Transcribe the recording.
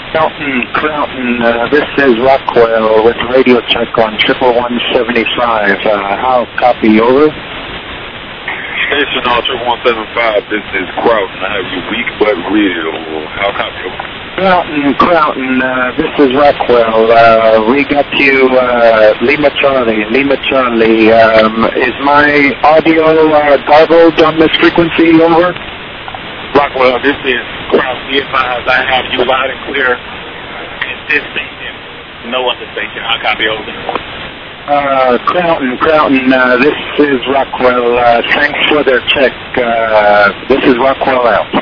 Crownton, this is Rockwell with radio check on 11175. How copy, over? Station Ultra 175, this is Crownton. I have you weak but real. How copy, over? Crownton, this is Rockwell. We got you, Lima Charlie. Is my audio garbled on this frequency, over? Rockwell, this is Crownton. Be advised, I have you loud and clear in this station. No other station. How copy, over? Crownton, this is Rockwell. Thanks for their check. This is Rockwell out.